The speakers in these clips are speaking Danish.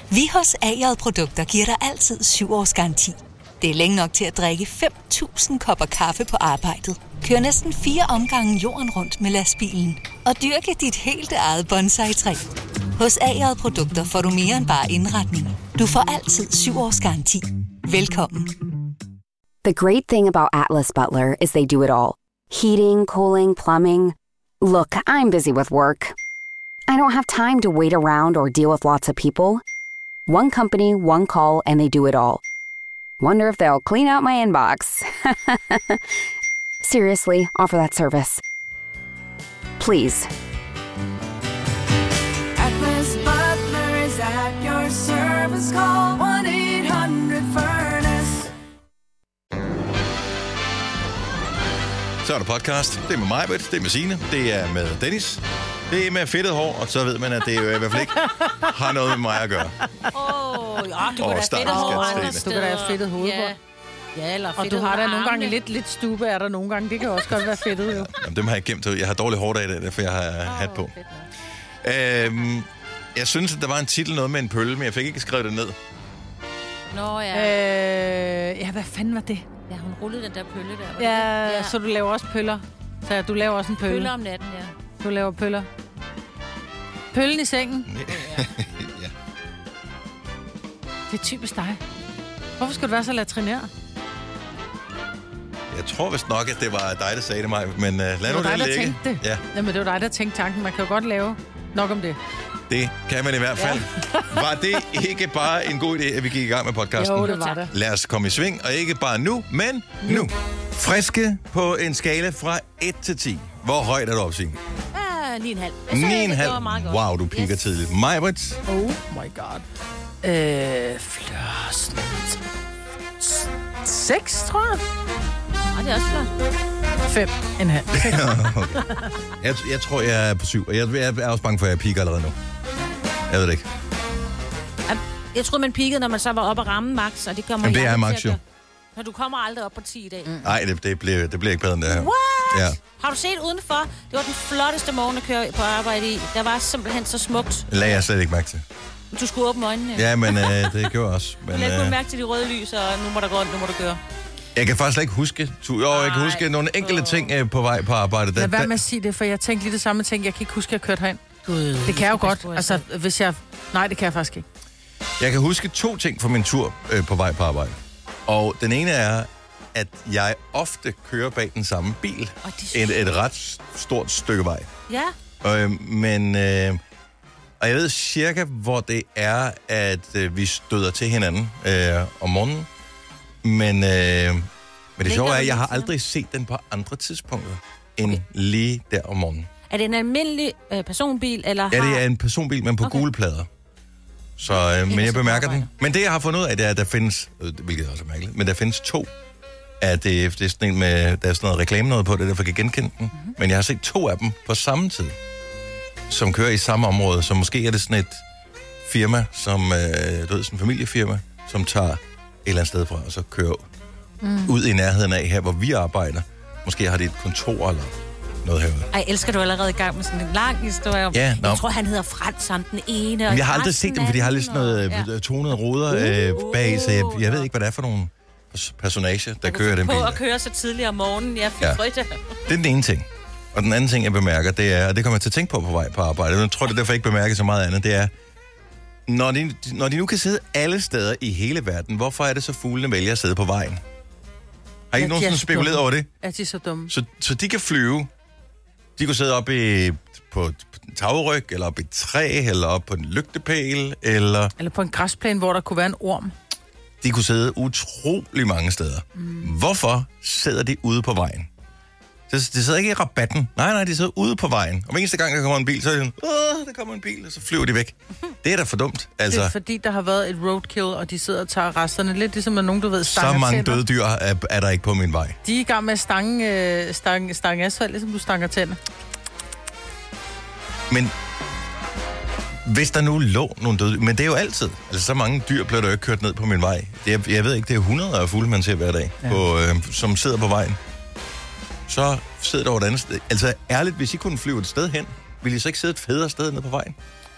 Vi hos A.J. Produkter giver dig altid 7 års garanti. Det er længe nok til at drikke 5.000 kopper kaffe på arbejdet. Kør næsten 4 omgange jorden rundt med lastbilen. Og dyrke dit helt eget bonsai-træ. Hos A.J. Produkter får du mere end bare indretning. Du får altid 7 års garanti. Velkommen. The great thing about Atlas Butler is they do it all. Heating, cooling, plumbing. Look, I'm busy with work. I don't have time to wait around or deal with lots of people. One company, one call, and they do it all. Wonder if they'll clean out my inbox. Seriously, offer that service. Please. Atlas Butler is at your service. Call 1-800-FURNACE. Så er der podcast. Det er med mig, det er med Signe, det er med Dennis. Det er med fedtet hår, og så ved man, at det jo i hvert fald ikke har noget med mig at gøre. Du kan da fedtet hår andre steder. Du kan da have fedtet hoved på. Ja, eller og du har da nogle gange lidt stube, er der nogle gange. Det kan også godt være fedtet, jo. Jamen, dem har jeg gemt. Jeg har dårlig hårdag i dag, derfor jeg har hat på. Jeg synes, at der var en titel noget med en pølle, men jeg fik ikke skrevet det ned. Nå ja. Ja, hvad fanden var det? Ja, hun rullede den der pølle der. Ja, så du laver også pøller. Så du laver også en pølle. Pøller om natten, ja. Du laver pøller. Pøllen i sengen. Ja. Det er typisk dig. Hvorfor skal du være så latrinær? Jeg tror vist nok, at det var dig, der sagde det mig, men lad nu det ligge. Tænkte det. Ja. Jamen, det var dig, der tænkte tanken. Man kan jo godt lave nok om det. Det kan man i hvert fald. Ja. Var det ikke bare en god idé, at vi gik i gang med podcasten? Jo, det var det. Lad os komme i sving, og ikke bare nu, men nu. Friske på en skala fra 1 til 10. Hvor højt er du op, Signe? 9,5. 9,5. Wow, du piker tidligt. Majbrit? Oh my god. Flørsen. 6, tror jeg. Det er også flot. 5,5. Okay. Jeg tror, jeg er på 7, og jeg er også bange for, at jeg piker allerede nu. Jeg ved det ikke. Jeg troede, man peakede, når man så var oppe at ramme max, og det kommer det er max, jo. Så du kommer aldrig op på 10 i dag. Nej, det bliver ikke bedre end det her. What? Ja. Har du set udenfor? Det var den flotteste morgen at køre på arbejde i. Der var simpelthen så smukt. Det lagde jeg slet ikke mærke til. Du skulle åbne øjnene. Ja, men det gjorde jeg også. Men, jeg kunne mærke til de røde lys, og nu må der gå rundt, nu må du køre. Jeg kan faktisk ikke huske. Jeg kan huske nogle enkelte ting på vej på arbejde. Lad være med at sige det, for jeg tænkte lige det samme ting. Jeg kan ikke huske, at jeg kørte herind. Det kan jeg jo godt. Altså, hvis jeg... Nej, det kan jeg faktisk ikke. Jeg kan huske 2 ting fra min tur på vej på arbejde. Og den ene er, at jeg ofte kører bag den samme bil. Et ret stort stykke vej. Ja. Og jeg ved cirka, hvor det er, at vi støder til hinanden om morgenen. Men det sjove er, at jeg har aldrig set den på andre tidspunkter end lige der om morgenen. Er det en almindelig personbil, eller Ja, det er en personbil, men på gule plader. Så, men jeg bemærker den. Men det, jeg har fundet ud af, det er, at der findes, hvilket også er mærkeligt, men der findes 2. At det er sådan en med, der er sådan noget reklame noget på det, derfor kan jeg genkende den. Mm-hmm. Men jeg har set 2 af dem på samme tid, som kører i samme område. Så måske er det sådan et firma, som, du ved, sådan en familiefirma, som tager et eller andet sted fra, og så kører ud i nærheden af her, hvor vi arbejder. Måske har de et kontor eller noget herude. Ej, elsker du allerede i gang med sådan en lang historie? Ja, jeg tror, han hedder Frans, som den ene. Men jeg har aldrig set dem, fordi de har lidt sådan noget tonede ruder bag, så jeg ved ikke, hvad det er for nogle personager, der kører den bil. På at køre så tidligt om morgenen. Jeg fik frygt. Det er den ene ting. Og den anden ting, jeg bemærker, det er, og det kommer jeg til at tænke på vej på arbejde, jeg tror, det er derfor, jeg ikke bemærker så meget andet, det er, når de nu kan sidde alle steder i hele verden, hvorfor er det så fuglene vælger at sidde på vejen? Har I ikke nogensinde spekuleret over det? Er de så dumme? Så de kan flyve. De kunne sidde oppe på en tagryg, eller oppe i et træ, eller oppe på en lygtepæl, eller på en græsplæne, hvor der kunne være en orm. De kunne sidde utrolig mange steder. Hvorfor sidder de ude på vejen? De sidder ikke i rabatten. Nej, de sidder ude på vejen. Og hver eneste gang, der kommer en bil, så er det der kommer en bil, og så flyver de væk. Det er da for dumt. Altså, det er fordi, der har været et roadkill, og de sidder og tager resterne. Lidt ligesom, når nogen, du ved, stanger så mange tænder. døde dyr er der ikke på min vej. De er i gang med at stange asfalt, ligesom du stanger tænder. Men hvis der nu lå nogle døde... Men det er jo altid. Altså, så mange dyr bliver der jo ikke kørt ned på min vej. Jeg ved ikke, det er 100 af fugle, man ser hver dag, som sidder på vejen. Så sidder der over et andet sted. Altså, ærligt, hvis I kunne flyve et sted hen, ville I så ikke sidde et federe sted nede på vejen?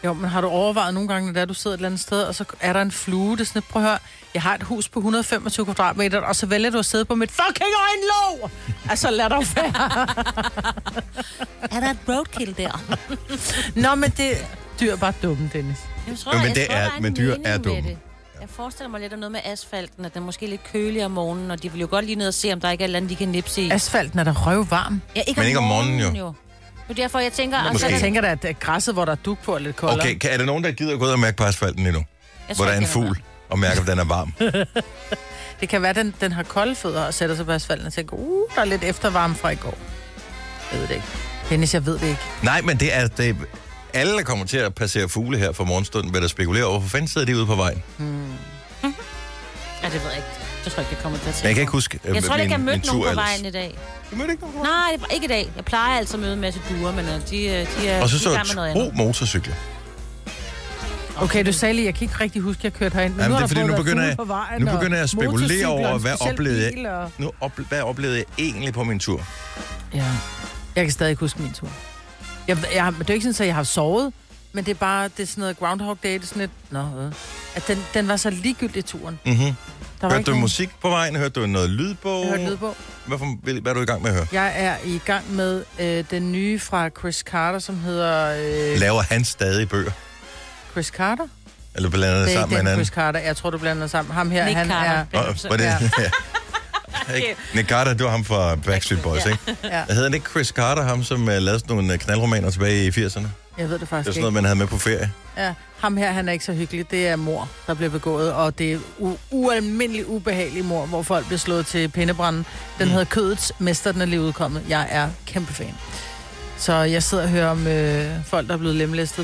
Jo, men har du overvejet nogle gange, når du sidder et eller andet sted, og så er der en flue, det er sådan, prøv at høre, jeg har et hus på 125 kvadratmeter, og så vælger du at sidde på mit fucking øjenlåg! Altså, lad dig være. Er der et roadkill der? Nå, men det dyr er bare dumme, Dennis. Men dyr er dumme. Jeg forestiller mig lidt om noget med asfalten, at den er måske lidt kølig om morgenen, og de vil jo godt lige ned og se, om der ikke er et eller andet, de kan nipse i. Asfalten er da røvvarm. Ja, men ikke om morgenen, jo. Det er derfor, jeg tænker... Måske. Jeg tænker da, at græsset, hvor der er dug på, er lidt koldere. Okay, er der nogen, der gider gå ud og mærke på asfalten endnu? Hvor der er en fugl, og mærker, at den er varm. Det kan være, at den har kolde fødder og sætter sig på asfalten og tænker, der er lidt eftervarme fra i går. Jeg ved det ikke. Dennis, jeg ved det ikke. Nej, men det er... alle, der kommer til at passere fugle her for morgenstunden, vil der spekulere over, hvor fanden sidder de ude på vejen? Ja, det ved jeg ikke. Jeg tror ikke, jeg kommer til at tænke. Jeg kan ikke huske jeg tror ikke, jeg har mødt nogen på vejen i dag. Du mødte ikke nogen? Nej, ikke i dag. Jeg plejer altså at møde en masse duer, men de er... Og så 2 motorcykler. Okay, du sagde lige, jeg kan ikke rigtig huske, at jeg kørte herind. Men jamen, nu det er fordi, nu begynder jeg at spekulere over, hvad oplevede jeg egentlig på min tur? Ja, jeg kan stadig huske min tur. Det er ikke sådan, at jeg har sovet, men det er bare, det er sådan noget Groundhog Day, det er sådan lidt, at den var så ligegyldig turen. Mm-hmm. Hørte du musik på vejen? Hørte du noget lydbog? Jeg hørte lydbog. Hvad er du i gang med at høre? Jeg er i gang med den nye fra Chris Carter, som hedder... Laver han stadig bøger? Chris Carter? Eller blander det sammen med hinanden? Chris Carter. Jeg tror, du blander det sammen. Ham her, Nick han Carter. er... Nick Carter, det var ham fra Backstreet Boys, ikke? Ja. Hedder han ikke Chris Carter, ham som lavede sådan nogle knaldromaner tilbage i 80'erne? Jeg ved det faktisk ikke. Det er sådan noget, man havde med på ferie. Ja, ham her, han er ikke så hyggelig. Det er mor, der bliver begået, og det er ualmindelig ubehagelig mor, hvor folk bliver slået til pindebranden. Den hedder Kødets Mester, den er lige udkommet. Jeg er kæmpe fan. Så jeg sidder og hører om folk, der er blevet lemlæstet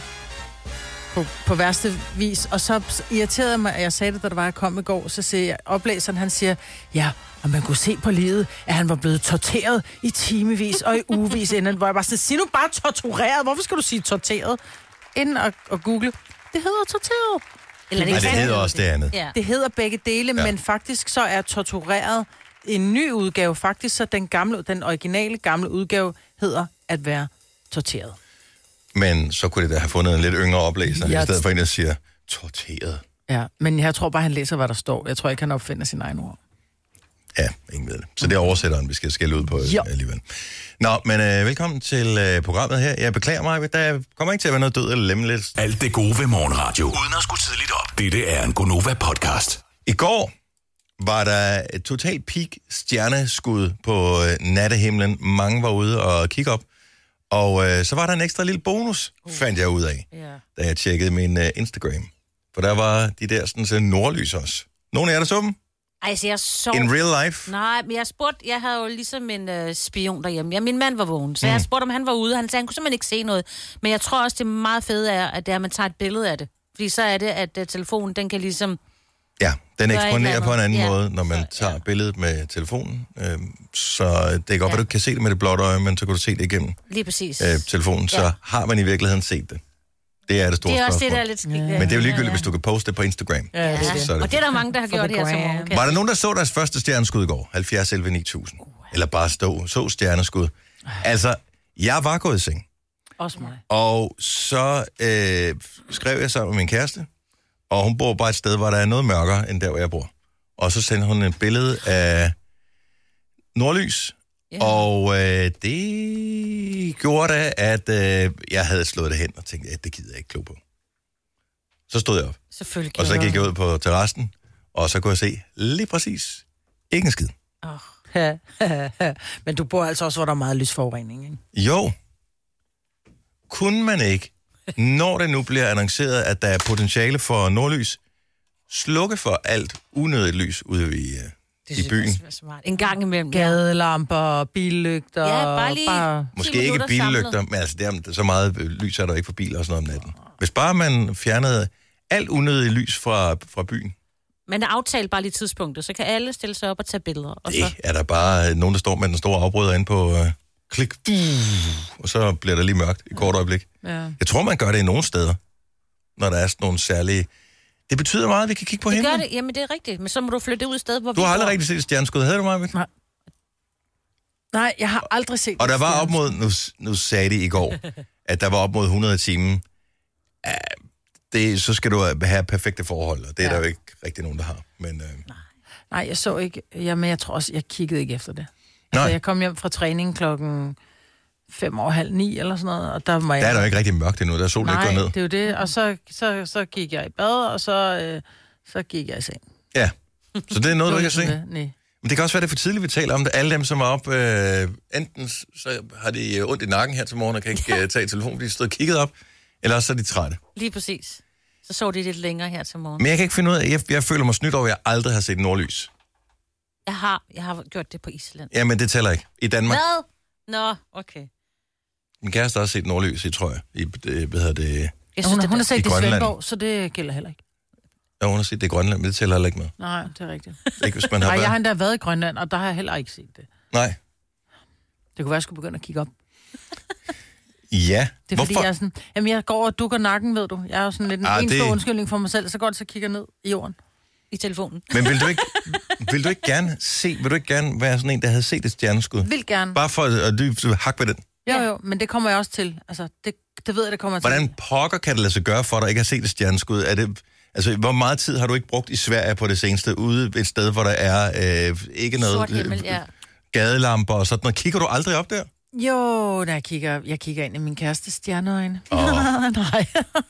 på værste vis. Og så irriterede jeg mig, at jeg sagde det, da der var, jeg kom i går, så siger jeg, oplæseren, han siger, ja, og man kunne se på livet, at han var blevet torteret i timevis og i ugevis inden, hvor jeg bare sådan, sig nu bare tortureret. Hvorfor skal du sige torteret? Inden at google, det hedder torteret. Eller det hedder også det andet. Ja. Det hedder begge dele, men faktisk så er tortureret en ny udgave. Faktisk så den originale gamle udgave hedder at være torteret. Men så kunne det da have fundet en lidt yngre oplæser, i stedet for en, der siger, torteret. Ja, men jeg tror bare, han læser, hvad der står. Jeg tror ikke, han opfinder sin egen ord. Ja, ingen ved det. Så det er oversætteren, vi skal skælde ud på alligevel. Nå, men velkommen til programmet her. Jeg beklager mig, der kommer ikke til at være noget død eller lemlæst. Alt det gode ved morgenradio, uden at skulle tidligt op. Dette er en Gonova-podcast. I går var der et totalt peak stjerneskud på nattehimlen. Mange var ude og kigge op. Og så var der en ekstra lille bonus, fandt jeg ud af, da jeg tjekkede min Instagram. For der var de der sådan nordlys også. Nogle af jer, der så dem? Ej, så jeg sov... In real life? Nej, men jeg havde jo ligesom en spion derhjemme. Ja, min mand var vågen, så jeg spurgte, om han var ude. Han sagde, han kunne simpelthen ikke se noget. Men jeg tror også, det er meget fedt, at man tager et billede af det. Fordi så er det, at telefonen, den kan ligesom... Ja, den eksponerer på en anden måde, når man tager billedet med telefonen. Så det er godt, at du kan se det med det blotte øje, men så kan du se det igennem lige præcis. Telefonen. Så har man i virkeligheden set det. Det er det store spørgsmål. Det er også det, der er lidt skidt. Men det er jo ligegyldigt, hvis du kan poste det på Instagram. Ja. Så og det er der mange, der har gjort her som morgen. Var der nogen, der så deres første stjerneskud i går? 70 11 9000. Eller bare så stjerneskud. Altså, jeg var gået i seng. Også mig. Og så skrev jeg sammen med min kæreste, og hun bor bare et sted, hvor der er noget mørkere, end der, hvor jeg bor. Og så sendte hun et billede af nordlys, og det gjorde da, at jeg havde slået det hen og tænkte, at det gider jeg ikke klo på. Så stod jeg op. Selvfølgelig. Og så gik jeg ud på terrassen, og så kunne jeg se lige præcis ikke en skid. Men du bor altså også, hvor der er meget lysforurening, ikke? Jo. Kunne man ikke, når det nu bliver annonceret, at der er potentiale for nordlys, slukke for alt unødigt lys ude i byen? En gang imellem. Gadelamper, billygter. Ja, bare lige måske ikke billygter, men altså, det er så meget lys er der ikke for biler og sådan noget om natten. Hvis bare man fjernede alt unødigt lys fra byen. Men aftalt bare lige tidspunktet, så kan alle stille sig op og tage billeder. Og det er der bare nogen, der står med den store afbryder inde på klik, og så bliver der lige mørkt i kort øjeblik. Ja. Jeg tror, man gør det i nogle steder, når der er sådan nogle særlige... Det betyder meget, at vi kan kigge på himlen. Det gør det, jamen det er rigtigt, men så må du flytte ud et sted, hvor du har aldrig rigtig set et stjerneskud, havde du, Marvind? Nej, jeg har aldrig set. Og der var op mod, nu sagde de i går, at der var op mod 100 timer så skal du have perfekte forhold, og det er der jo ikke rigtig nogen, der har. Men, Nej, jeg så ikke. Jamen, jeg tror også, jeg kiggede ikke efter det. Nej. Altså, jeg kom hjem fra træning 8:05 eller sådan noget, og der var jeg... Der er der jo ikke rigtig mørkt endnu, der er solen ikke gået ned. Nej, det er jo det, og så gik jeg i bad, og så gik jeg i seng. Ja, så det er noget, du kan se. Nej. Men det kan også være, det er for tidligt, vi taler om det. Alle dem, som er op, enten så har de ondt i nakken her til morgen, og kan ikke tage telefonen, fordi de stod og kigget op, eller også så er de trætte. Lige præcis. Så de lidt længere her til morgen. Men jeg kan ikke finde ud af, jeg føler mig snydt over, at jeg aldrig har set nordlys. Jeg har gjort det på Island. Ja, men det tæller ikke. I Danmark. Hvad? Nå, okay. Min kæreste har også set nordlys, tror jeg. Hvad hedder det? Jeg synes, Hun har set det i Grønland. Svendborg, så det gælder heller ikke. Ja, hun har set det i Grønland, men det tæller heller ikke med. Nej, det er rigtigt. Ikke, hvis man har Nej, været... jeg har endda været i Grønland, og der har jeg heller ikke set det. Nej. Det kunne være, jeg skulle begynde at kigge op. Ja. Det er Hvorfor? fordi, jeg er sådan... Jamen, jeg går og dukker nakken, ved du. Jeg er jo sådan lidt en stor undskyldning for mig selv, så godt så kigger ned i jorden. I telefonen. Men vil du ikke gerne være sådan en, der havde set et stjerneskud? Vil gerne. Bare for at hakke ved den. Jo, men det kommer jeg også til. Altså, det ved jeg, det kommer jeg til. Hvordan pokker kan det lade sig gøre for dig ikke at se et stjerneskud? Altså, hvor meget tid har du ikke brugt i Sverige på det seneste, ude et sted, hvor der er ikke noget Sort himmel, ja. gadelamper og sådan noget? Kigger du aldrig op der? Jo, jeg kigger ind i min kærestes stjerneøjne. Nej.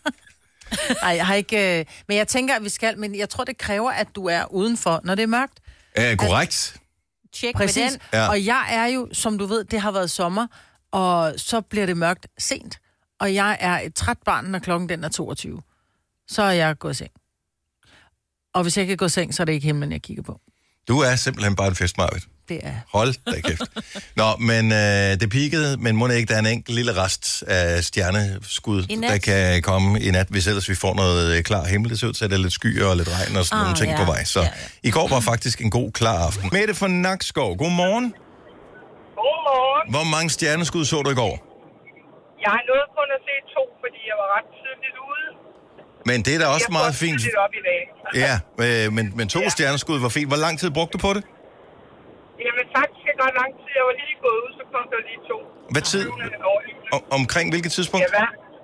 Nej, jeg har ikke... Men jeg tænker, at vi skal... Men jeg tror, det kræver, at du er udenfor, når det er mørkt. Korrekt. Tjek Præcis. med den. Ja. Og jeg er jo, som du ved, det har været sommer, og så bliver det mørkt sent. Og jeg er et træt barn, når klokken den er 22. Så er jeg gået i seng. Og hvis jeg ikke er gået i seng, så er det ikke himlen, jeg kigger på. Du er simpelthen bare en fest, Marvitt. Det er... Hold da kæft. Nå, men det peakede, men må det ikke, der er en enkelt lille rest af stjerneskud, der kan komme i nat, hvis ellers vi får noget klar himmel. Det ser ud til, at det er lidt skyer og lidt regn og sådan nogle ting på vej. Så i går var faktisk en god, klar aften. Mette fra Nakskov, godmorgen. Godmorgen. Hvor mange stjerneskud så du i går? Jeg har nået kun at se 2, fordi jeg var ret tidligt ude. Men det er da også meget fint. Jeg op i dag. Ja, men 2 stjerneskud var fint. Hvor lang tid brugte du på det? Jamen faktisk ikke ret lang tid. Jeg var lige gået ud, så kom der lige 2. Hvad tid? Omkring hvilket tidspunkt? Ja,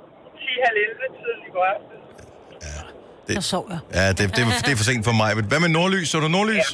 10:30 tiden i går aften. Så sov jeg. Ja, det er for sent for mig. Men hvad med nordlys? Så du nordlys?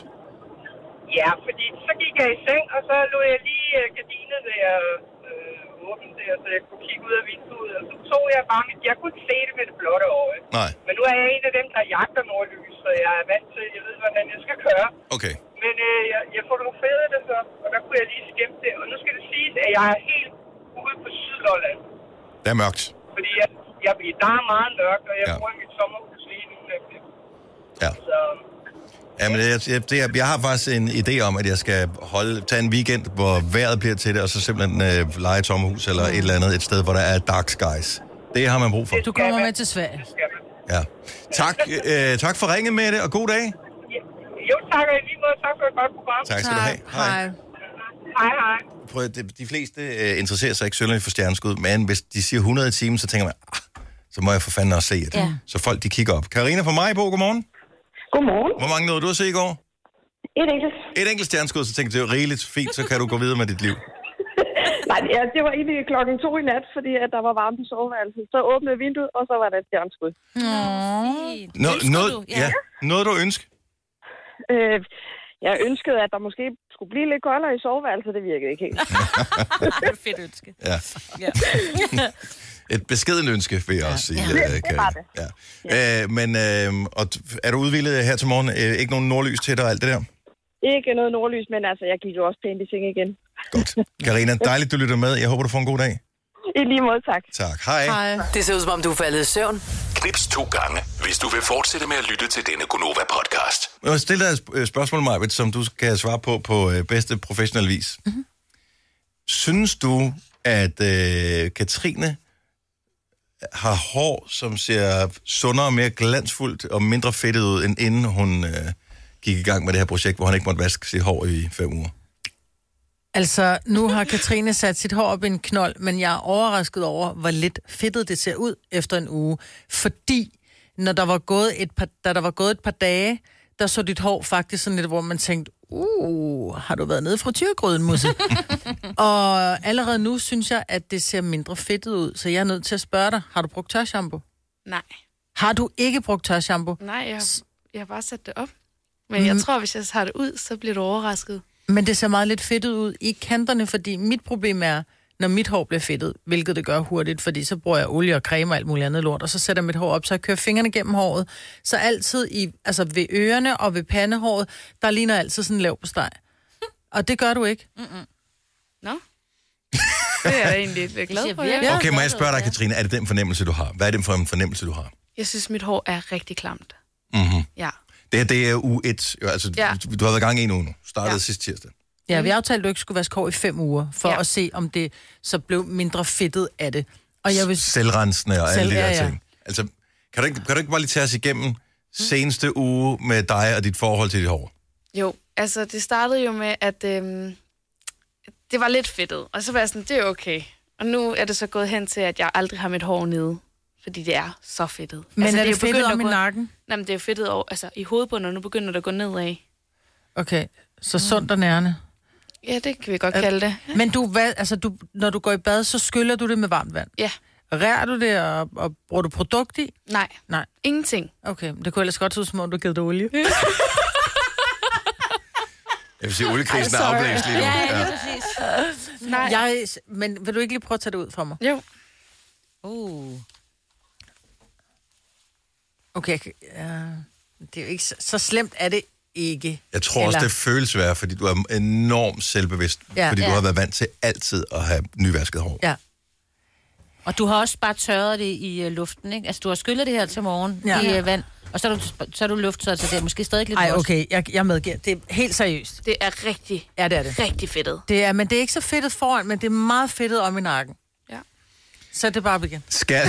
Ja, fordi så gik jeg i seng, og så lå jeg lige gardinet der åbent der, så jeg kunne kigge ud af vinduet. Og så tog jeg bare jeg kunne ikke se det med det blotte øje. Nej. Men nu er jeg en af dem, der jagter nordlys, så jeg er vant til, jeg ved, hvordan jeg skal køre. Okay. Men jeg fotograferede det så, og der kunne jeg lige skæmme det. Og nu skal det siges, at jeg er helt ude på Sydlolland. Det er mørkt. Fordi der er meget mørkt, og jeg bor i mit sommerhus lige nu. Ja. Så... Jamen, jeg har faktisk en idé om, at jeg skal tage en weekend, hvor vejret bliver til det, og så simpelthen lege et sommerhus eller et eller andet, et sted, hvor der er dark skies. Det har man brug for. Du kommer med til Sverige. Ja. Tak for ringet med det, og god dag. Jo, tak, og i lige måde. Tak for et godt program. Tak skal du have. Hej. Hej. Prøv, de fleste interesserer sig ikke synderligt for stjerneskud, men hvis de siger 100 i timen, så tænker man, så må jeg for fanden også se det. Ja. Så folk, de kigger op. Karina fra Majbo, godmorgen. Godmorgen. Hvor mange nåede du at se i går? Et enkelt stjerneskud, så tænkte jeg, det er rigeligt fint, så kan du gå videre med dit liv. Nej, det var egentlig 2:00 i nat, fordi at der var varmt i soveværelset. Så åbnede vinduet, og så var der et stjerneskud. Noget du ønsker? Jeg ønskede, at der måske skulle blive lidt koldere i soveværelset. Det virkede ikke helt. Det er et fedt ønske. Ja. Et beskedent ønske, vil jeg også sige. Det var det. Ja. Men og er du udvildet her til morgen? Ikke nogen nordlys til dig og alt det der? Ikke noget nordlys, men altså, jeg gik jo også pænt i seng igen. Godt. Karina, dejligt, du lytter med. Jeg håber, du får en god dag. I lige måde, tak. Tak. Hej. Det ser ud, som om du er faldet i søvn. Knips 2 gange, hvis du vil fortsætte med at lytte til denne Gonova-podcast. Jeg vil stille dig et spørgsmål, Majbet, som du skal svare på bedste professionel vis. Mm-hmm. Synes du, at Katrine har hår, som ser sundere og mere glansfuldt og mindre fedtet ud, end inden hun gik i gang med det her projekt, hvor han ikke måtte vaske sit hår i 5 uger? Altså, nu har Katrine sat sit hår op i en knold, men jeg er overrasket over, hvor lidt fedtet det ser ud efter en uge. Fordi, da der var gået et par dage, der så dit hår faktisk sådan lidt, hvor man tænkte, har du været nede fra frityrgryden, Musse? Og allerede nu synes jeg, at det ser mindre fedtet ud, så jeg er nødt til at spørge dig, har du brugt tørshampoo? Nej. Har du ikke brugt tørshampoo? Nej, jeg har bare sat det op. Men jeg tror, hvis jeg tager det ud, så bliver du overrasket. Men det ser meget lidt fedtet ud i kanterne, fordi mit problem er, når mit hår bliver fedtet, hvilket det gør hurtigt, fordi så bruger jeg olie og creme og alt muligt andet lort, og så sætter jeg mit hår op, så jeg kører fingrene gennem håret. Så altid ved ørerne og ved pandehåret, der ligner altid sådan en leverpostej. Og det gør du ikke. Nå? Det er jeg egentlig lidt glad for. Ja. Okay, må jeg spørge dig, Katrine, er det den fornemmelse, du har? Hvad er det for en fornemmelse, du har? Jeg synes, mit hår er rigtig klamt. Mm-hmm. Ja. Det er uge 1. Altså, du har været i gang i en uge nu. Startede sidste tirsdag. Ja, vi aftalte, at du ikke skulle vaske hår i 5 uger, for at se, om det så blev mindre fedtet af det. Og jeg vil... Selvrensende og alle de der ting. Altså, kan du ikke bare lige tage os igennem seneste uge med dig og dit forhold til dit hår? Jo, altså det startede jo med, at det var lidt fedtet. Og så var jeg sådan, det er okay. Og nu er det så gået hen til, at jeg aldrig har mit hår nede. Fordi det er så fedtet. Men altså, er det fedtet om i nakken? Nej, men det er fedtet over, altså i hovedbunden, og nu begynder det at gå nedad. Okay, så sundt og nærende. Ja, det kan vi godt kalde det. Men når du går i bad, så skyller du det med varmt vand? Ja. Rær du det, og bruger du produkt i? Nej. Ingenting. Okay, det kunne ellers godt se, som om du givet det olie. Jeg vil sige, oliekrisen er afblæst lige nu. Ja, præcis. Nej. Men vil du ikke lige prøve at tage det ud fra mig? Jo. Okay, det er jo ikke så slemt, er det ikke. Jeg tror også, det føles værd, fordi du er enormt selvbevidst. Fordi du har været vant til altid at have nyvasket hår. Ja. Og du har også bare tørret det i luften, ikke? Altså, du har skyllet det her til morgen i vand, og så er du lufttørret, så det er måske stadig lidt Ej, okay, jeg medgiver. Det er helt seriøst. Det er rigtig, rigtig fedtet. Men det er ikke så fedtet foran, men det er meget fedtet om i nakken. Ja. Så det bare op igen.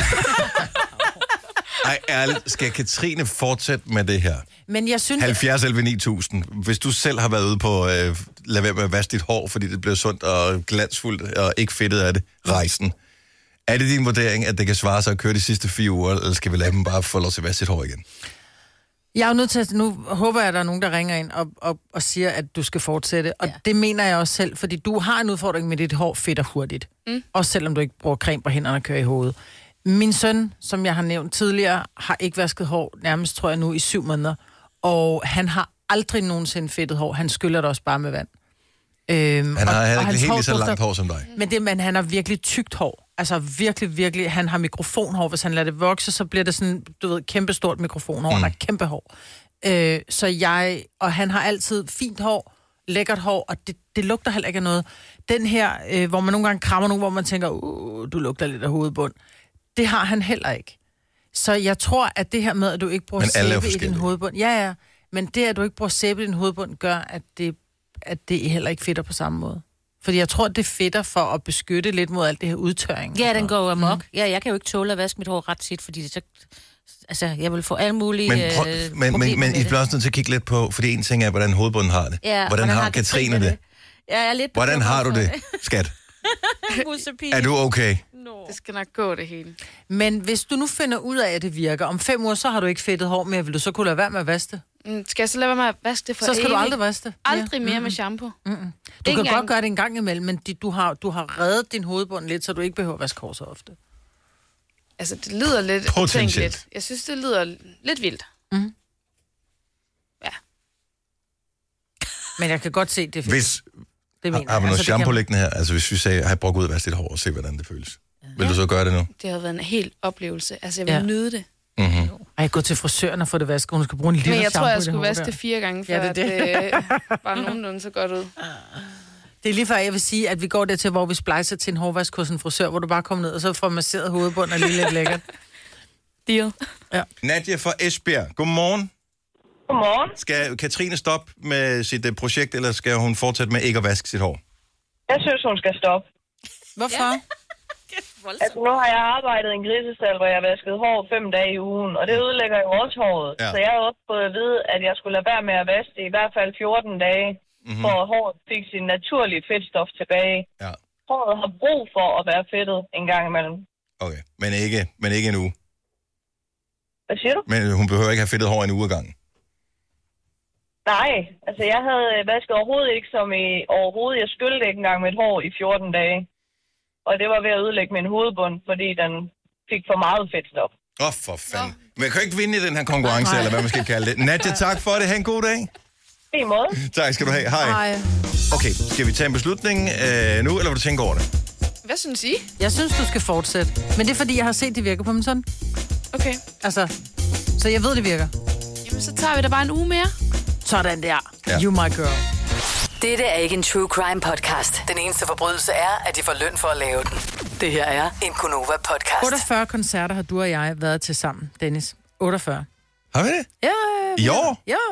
Ej, ærligt, skal Katrine fortsætte med det her? Men jeg synes... 70 11 9000. Hvis du selv har været ude på lad være med at vaske dit hår, fordi det bliver sundt og glansfuldt og ikke fedtet af det, rejsen. Er det din vurdering, at det kan svare sig at køre de sidste 4 uger, eller skal vi lade dem bare få lov til at vaske sit hår igen? Jeg er jo nødt til nu håber jeg, at der er nogen, der ringer ind og siger, at du skal fortsætte. Og det mener jeg også selv, fordi du har en udfordring med, dit hår fedter hurtigt. Også selvom du ikke bruger creme på hænderne og kører i hovedet. Min søn, som jeg har nævnt tidligere, har ikke vasket hår nærmest, tror jeg nu, i 7 måneder. Og han har aldrig nogensinde fedtet hår. Han skyller det også bare med vand. Han har heller ikke helt lige så langt hår som dig. Men han har virkelig tykt hår. Altså virkelig, virkelig. Han har mikrofonhår. Hvis han lader det vokse, så bliver det sådan, du ved, kæmpestort mikrofonhår. Han har kæmpe hår. Og han har altid fint hår, lækkert hår, og det lugter heller ikke af noget. Den her, hvor man nogle gange krammer nogen, hvor man tænker, du lugter lidt af hovedbund. Det har han heller ikke. Så jeg tror, at det her med, at du ikke bruger sæbe i din hovedbund... Ja, men det, at du ikke bruger sæbe i din hovedbund, gør, at det heller ikke fedter på samme måde. Fordi jeg tror, det fedter for at beskytte lidt mod alt det her udtørring. Ja, den går amok. Ja, jeg kan jo ikke tåle at vaske mit hår ret tit, fordi det så... Altså, jeg vil få alle mulige men I bliver også nødt til at kigge lidt på, fordi en ting er, hvordan hovedbunden har det. Ja, hvordan har Katrine det? Jeg er lidt hvordan har du det, skat? Er du okay? Det skal nok gå, det hele. Men hvis du nu finder ud af, at det virker, om 5 uger, så har du ikke fedtet hår mere, vil du så kunne lade være med at vaske det? Skal jeg så lade være med at vaske det for så skal du aldrig vaske det. Aldrig mere med shampoo. Du kan godt gøre det en gang imellem, men du har reddet din hovedbund lidt, så du ikke behøver at vaske hår så ofte. Altså, det lyder lidt utænkeligt. Jeg synes, det lyder lidt vildt. Ja. Men jeg kan godt se, det er fedt. Har vi noget shampoo liggende her? Altså, hvis vi sagde, at jeg brugt ud at vaske dit hår og se, hvordan det føles. Vil du så gøre det nu? Det har været en helt oplevelse. Altså, jeg vil nyde det. Mm-hmm. Jeg går til frisøren og få det vasket. Hun skal bruge en lille shampoo. Men jeg tror, jeg skulle vaske det 4 gange, før det var nogenlunde så godt ud. Det er lige før, jeg vil sige, at vi går dertil, hvor vi splicer til en hårvask hos en frisør, hvor du bare kommer ned, og så får masseret hovedbunden og lige lidt lækkert. Deal. Ja. Nadia fra Esbjerg, godmorgen. Godmorgen. Skal Katrine stoppe med sit projekt, eller skal hun fortsætte med ikke at vaske sit hår? Jeg synes, hun skal stoppe. Hvorfor? Altså, nu har jeg arbejdet i en grisestal, hvor jeg har vasket hår 5 dage i ugen, og det ødelægger jo også håret. Ja. Så jeg har også fået at vide, at jeg skulle lade være med at vaske det i hvert fald 14 dage, for at håret fik sin naturlige fedtstof tilbage. Ja. Håret har brug for at være fedtet en gang imellem. Okay, men ikke en uge? Hvad siger du? Men hun behøver ikke have fedtet hår en uge ad gangen? Nej, altså jeg havde vasket overhovedet ikke som i overhovedet. Jeg skyldte ikke engang mit hår i 14 dage. Og det var ved at ødelægge min hovedbund, fordi den fik for meget fedtstof. For fanden. Men jeg kan ikke vinde i den her konkurrence, eller hvad man skal kalde det. Nadja, tak for det. Ha' en god dag. I måde. Tak skal du have. Hej. Okay, skal vi tage en beslutning nu, eller vil du tænke over det? Hvad synes I? Jeg synes, du skal fortsætte. Men det er, fordi jeg har set, det virker på min søn. Okay. Altså, så jeg ved, det virker. Jamen, så tager vi da bare en uge mere. Sådan der. Ja. You my girl. Dette er ikke en true crime podcast. Den eneste forbrydelse er, at de får løn for at lave den. Det her er en Gonova podcast. 48 koncerter har du og jeg været til sammen, Dennis. 48. Har vi det? Ja. I år? Ja.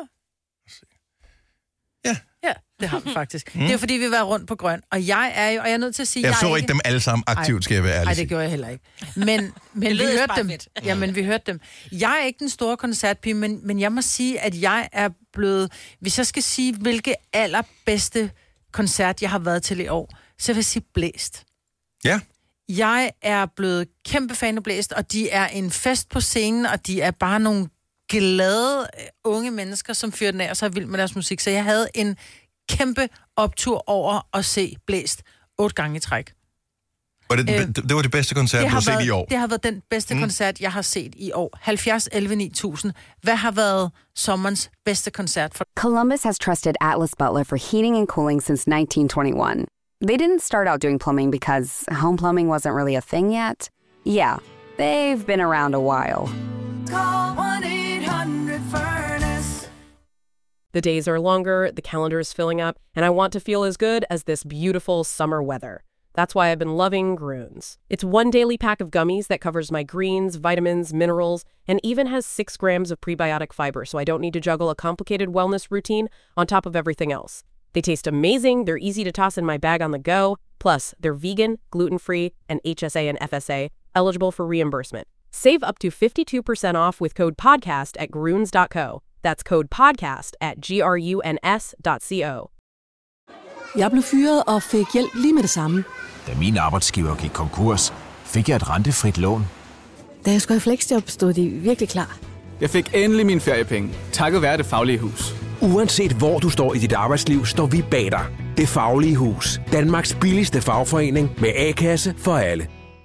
Ja, det har vi faktisk. Det er fordi, vi var rundt på Grøn. Og jeg er jo, og jeg er nødt til at sige... Jeg så ikke dem alle sammen aktivt, skal jeg være ærlig. Nej, det gjorde jeg heller ikke. Men vi hørte dem. Ja, men vi hørte dem. Jeg er ikke den store koncertpige, men jeg må sige, at jeg er blevet... Hvis jeg skal sige, hvilke allerbedste koncert, jeg har været til i år, så vil jeg sige Blæst. Ja. Jeg er blevet kæmpe fan af Blæst, og de er en fest på scenen, og de er bare nogle glade unge mennesker, som fyrer den af, og så er vild med deres musik. Så jeg havde en kæmpe optur over at se Blæst 8 gange i træk. Og det var det bedste koncert, du har set i år? Det har været den bedste koncert, jeg har set i år. 70 11 9000. Hvad har været sommerens bedste koncert for? Columbus has trusted Atlas Butler for heating and cooling since 1921. They didn't start out doing plumbing because home plumbing wasn't really a thing yet. Yeah, they've been around a while. Call 1-800-FURNACE. The days are longer, the calendar is filling up, and I want to feel as good as this beautiful summer weather. That's why I've been loving Grüns. It's one daily pack of gummies that covers my greens, vitamins, minerals, and even has 6 grams of prebiotic fiber, so I don't need to juggle a complicated wellness routine on top of everything else. They taste amazing, they're easy to toss in my bag on the go, plus they're vegan, gluten-free, and HSA and FSA, eligible for reimbursement. Save up to 52% off with code PODCAST at Grüns.co. That's code PODCAST at GRUNS.co. Jeg blev fyret og fik hjælp lige med det samme. Da min arbejdsgiver gik konkurs, fik jeg et rentefrit lån. Da jeg skulle i fleksjob, stod de virkelig klar. Jeg fik endelig mine feriepenge, takket være Det Faglige Hus. Uanset hvor du står i dit arbejdsliv, står vi bag dig. Det Faglige Hus. Danmarks billigste fagforening med A-kasse for alle.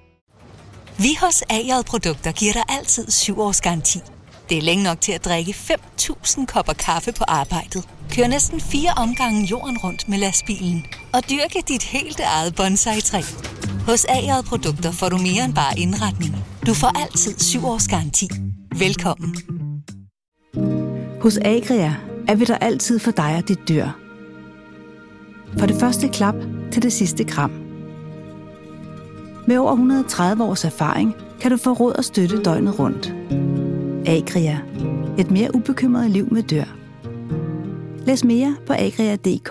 Vi hos AJ Produkter giver dig altid 7 års garanti. Det er længe nok til at drikke 5.000 kopper kaffe på arbejdet. Kør næsten 4 omgange jorden rundt med lastbilen. Og dyrke dit helt eget bonsai-træ. Hos AJ Produkter får du mere end bare indretning. Du får altid 7 års garanti. Velkommen. Hos Agria er vi der altid for dig og dit dyr. Fra det første klap til det sidste kram. Med over 130 års erfaring kan du få råd og støtte døgnet rundt. Agria. Et mere ubekymret liv med dyr. Læs mere på agria.dk.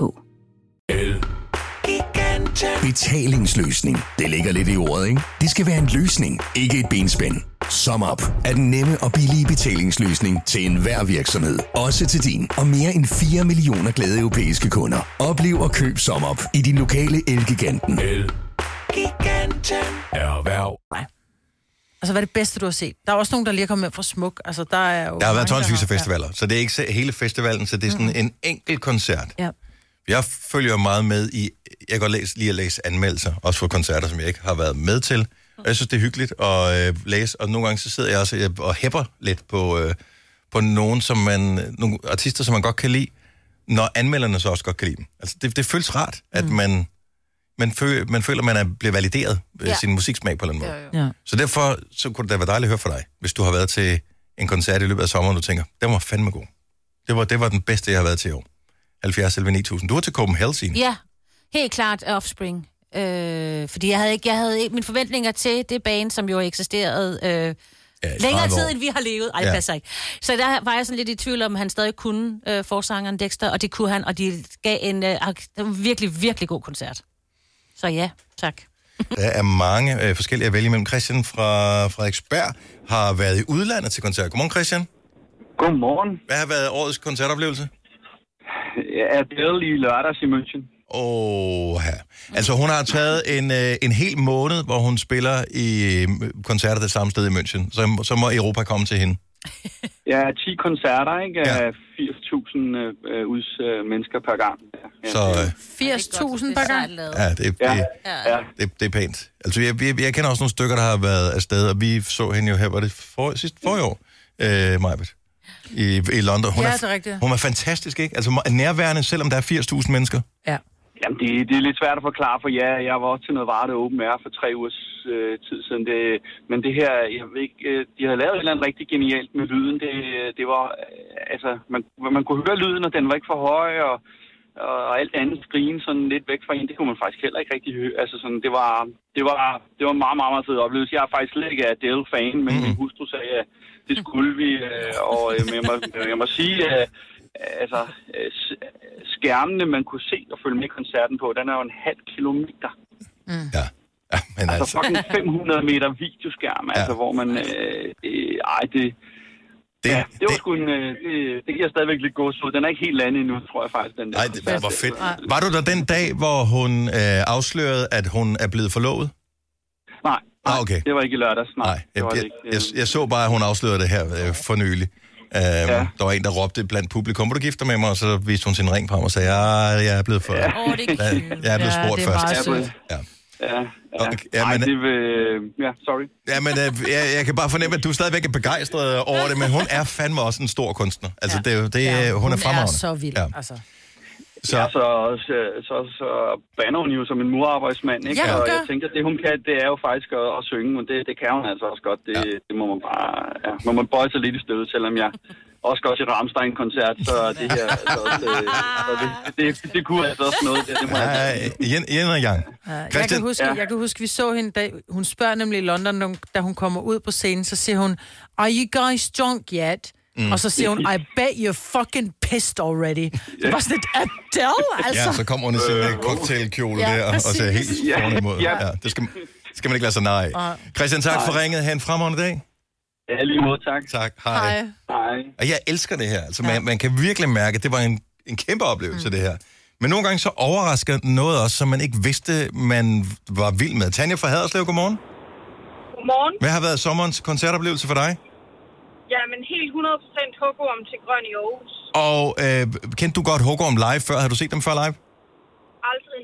Betalingsløsning. Det ligger lidt i ordet, ikke? Det skal være en løsning, ikke et benspænd. SumUp er den nemme og billige betalingsløsning til enhver virksomhed. Også til din og mere end 4 millioner glade europæiske kunder. Oplev og køb SumUp i din lokale Elgiganten. Erhverv. Altså, hvad er det bedste, du har set? Der er også nogen, der lige er kommet med fra Smuk. Altså, der har været tonsvis af festivaler, så det er ikke hele festivalen, så det er sådan en enkelt koncert. Ja. Jeg følger meget med i... Jeg kan godt lide at læse anmeldelser, også for koncerter, som jeg ikke har været med til. Og jeg synes, det er hyggeligt at læse, og nogle gange så sidder jeg også og hæpper lidt på nogle artister, som man godt kan lide, når anmelderne så også godt kan lide dem. Altså, det føles rart, at man føler, at man bliver valideret sin musiksmag på en eller anden måde. Ja. Så derfor så kunne det da være dejligt at høre fra dig, hvis du har været til en koncert i løbet af sommeren, og du tænker, den var fandme god. Det var den bedste, jeg har været til i år. 70 11 9000. Du var til Copenhagen. Ja, helt klart Offspring. Fordi jeg havde ikke mine forventninger til det band, som jo eksisterede længere tid, end vi har levet. Ej, det passer ikke. Så der var jeg sådan lidt i tvivl om, han stadig kunne forsangeren Dexter, og det kunne han, og de gav en virkelig, virkelig god koncert. Så ja, tak. Der er mange forskellige at vælge mellem. Christian fra Frederiksberg har været i udlandet til koncert. Godmorgen, Christian. Godmorgen. Hvad har været årets koncertoplevelse? Adele i lørdags i München. Altså, hun har taget en hel måned, hvor hun spiller i koncerter det samme sted i München. Så må Europa komme til hende. Ja, 10 koncerter, ikke? Ja. 80.000 mennesker per gang. Ja. Så 80.000 per gang? ja, det er pænt. Altså, jeg kender også nogle stykker, der har været afsted, og vi så hende jo her, var det forrige år, Majbet, i London. Hun det er rigtigt. Hun er fantastisk, ikke? Altså nærværende, selvom der er 80.000 mennesker. Ja. Jamen, det er lidt svært at forklare, for jeg var også til noget Varde Open Air for 3 ugers tid siden. Men det her, jeg ved ikke, de havde lavet et eller andet rigtig genialt med lyden. Det var, altså, man kunne høre lyden, og den var ikke for høj, og alt andet skrigen sådan lidt væk fra en. Det kunne man faktisk heller ikke rigtig høre. Altså, sådan, det var en meget, meget, meget fed oplevelse. Jeg er faktisk slet ikke Adele-fan, men min hustru sagde, at det skulle vi, og jeg må sige, altså, skærmene, man kunne se og følge med koncerten på, den er jo 0,5 kilometer. Ja. Men altså fucking 500 meter videoskærm, altså, hvor man... det var sgu en... det giver stadigvæk lidt gåsehud. Den er ikke helt landet endnu, tror jeg faktisk. Den der. Nej, det var fedt. Var du der den dag, hvor hun afslørede, at hun er blevet forlovet? Nej, okay. Det var ikke i lørdags. Nej, jeg så bare, at hun afslørede det her for nylig. Der var en, der råbte blandt publikum, vil du gifte med mig? Og så viste hun sin ring frem og sagde, jeg er blevet for... jeg er blevet spurgt først. Sorry. Ja, men jeg kan bare fornemme, at du stadigvæk er begejstret over det, men hun er fandme også en stor kunstner. Altså, hun er fremragende. Hun er så vild, altså. Så bander hun jo som en murarbejdsmand, ikke? Ja, og jeg tænker, det hun kan, det er jo faktisk at synge, men det kan hun altså også godt. Det må man bare... Ja, man må bøje sig lidt i stødet, selvom jeg også går til Rammstein-koncert, så det her... det kunne altså også noget. Det må Yen og Yang. Jeg kan huske, vi så hende, da hun spørger nemlig i London, da hun kommer ud på scenen, så siger hun, "Are you guys drunk yet?" Og så siger hun, "I bet you're fucking pissed already." Det var sådan et Adele, altså. Ja, så kommer hun i sin cocktailkjole der, og ser helt foran imod. Ja, det skal man ikke lade sig nej. Christian, tak for ringet. Ha' en fremragende dag. Ja, lige måde, tak. Tak, hej. Og jeg elsker det her. Altså, man kan virkelig mærke, at det var en kæmpe oplevelse, det her. Men nogle gange så overrasker noget også, som man ikke vidste, man var vild med. Tanja fra Haderslev, godmorgen. Godmorgen. Hvad har været sommerens koncertoplevelse for dig? Ja, men helt 100% Hugorm til Grøn i Aarhus. Og kendte du godt Hugorm live før? Har du set dem før live? Aldrig.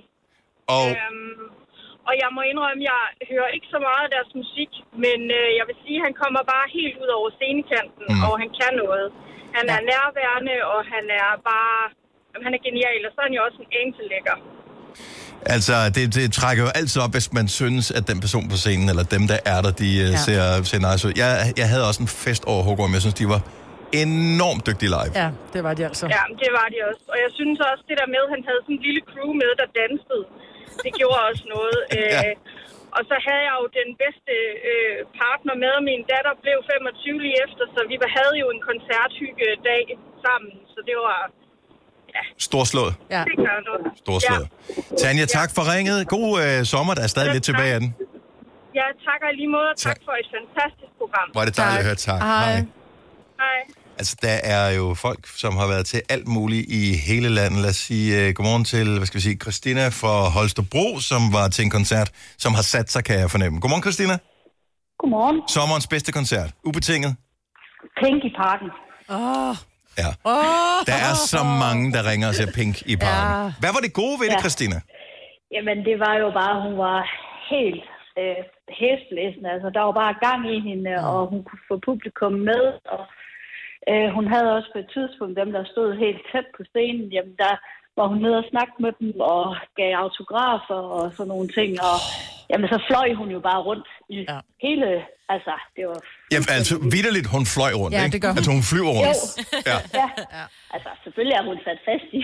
Og jeg må indrømme, jeg hører ikke så meget af deres musik, men jeg vil sige, at han kommer bare helt ud over scenekanten, og han kan noget. Han er nærværende, og han er bare... Han er genial, og så er han jo også en anelse lækker. Altså, det trækker jo altid op, hvis man synes, at den person på scenen, eller dem, der er der, de ser nice ud. Jeg havde også en fest over Hugorm. Jeg synes, de var enormt dygtige live. Ja, det var de altså. Ja, det var de også. Og jeg synes også, det der med, at han havde sådan en lille crew med, der dansede, det gjorde også noget. Og så havde jeg jo den bedste partner med, og min datter blev 25 lige efter, så vi havde jo en koncerthyggedag sammen, så det var... Ja. Storslået. Ja. Det gør noget. Storslået. Ja. Tanja, tak for ringet. God sommer, der er stadig lidt tilbage af den. Ja, tak og i lige måde. Tak for et fantastisk program. Var det dejligt at høre. Tak. Hej. Hej. Altså, der er jo folk, som har været til alt muligt i hele landet. Lad os sige godmorgen til, Christina fra Holstebro, som var til en koncert, som har sat sig, kan jeg fornemme. Godmorgen, Christina. Godmorgen. Sommerens bedste koncert. Ubetinget. Pink i Parken. Ja. Der er så mange, der ringer og siger Pink i Parken. Ja. Hvad var det gode ved det, Christina? Jamen, det var jo bare, hun var helt hæsblæsende. Altså, der var bare gang i hende, og hun kunne få publikum med, og hun havde også på et tidspunkt dem, der stod helt tæt på scenen. Jamen, der var hun nede og snakke med dem og gav autografer og sådan nogle ting. Og jamen, så fløj hun jo bare rundt i hele... Altså, det var... Jamen, altså, vitterligt, hun fløj rundt, ikke? Det gør hun. Altså, hun flyver rundt. Jo. Ja. Altså, selvfølgelig er hun sat fast i...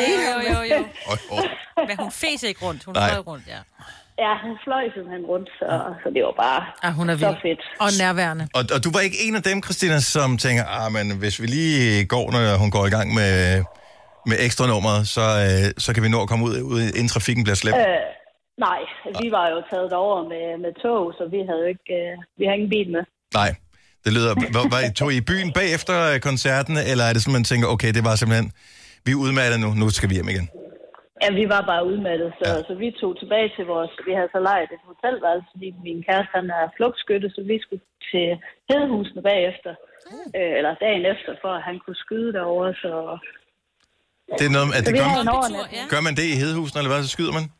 Jo. Men hun fæs ikke rundt. Hun fløj rundt, Ja, hun fløj simpelthen rundt, så det var bare hun er så fedt. Og nærværende. Og du var ikke en af dem, Christina, som tænker, men hvis vi lige går, når hun går i gang med ekstra nummeret, så kan vi nå at komme ud inden trafikken bliver slæbt? Nej, vi var jo taget over med tog, så vi havde ingen bil med. Nej, det lyder... Tog I i byen bagefter koncerten, eller er det sådan, man tænker, okay, det var simpelthen... Vi er udmattet nu skal vi hjem igen? Ja, vi var bare udmattet, så vi tog tilbage til vi havde så lejet et hotelværelse, fordi min kæreste, han er flugtskytte, så vi skulle til Hedehusene bagefter, eller dagen efter, for at han kunne skyde derovre, så... Det er noget, at det gør man det i Hedehusene, eller hvad, så skyder man?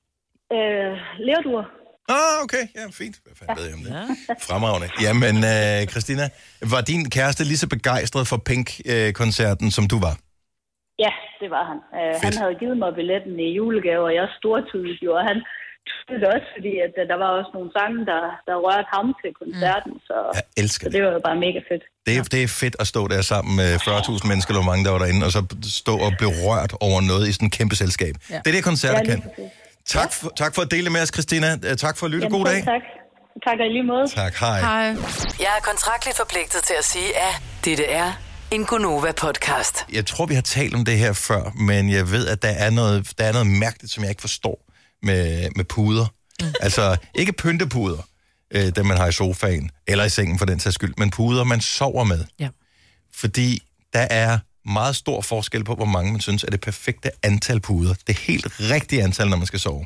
Lerdur. Okay. Ja, fint. Hvad fanden ved jeg om det? Fremragende. Jamen, Christina, var din kæreste lige så begejstret for Pink-koncerten, som du var? Ja, det var han. Han havde givet mig billetten i julegave, og jeg stortudede jo, og han tog det også, fordi at der var også nogle sange, der rørte ham til koncerten, så, jeg elsker så det var jo bare mega fedt. Det er fedt at stå der sammen med 40.000 mennesker, eller hvor mange der var derinde, og så stå og blive rørt over noget i sådan et kæmpe selskab. Ja. Det er det, koncerter kan. Tak for at dele med os, Christina. Tak for at lytte. God dag. Tak og i lige måde. Tak, hej. Jeg er kontraktligt forpligtet til at sige, at dette er en Gonova-podcast. Jeg tror, vi har talt om det her før, men jeg ved, at der er noget mærkeligt, som jeg ikke forstår med puder. Altså, ikke pyntepuder, dem man har i sofaen, eller i sengen for den sags skyld, men puder, man sover med. Ja. Fordi der er meget stor forskel på, hvor mange man synes er det perfekte antal puder. Det helt rigtige antal, når man skal sove.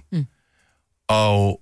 Og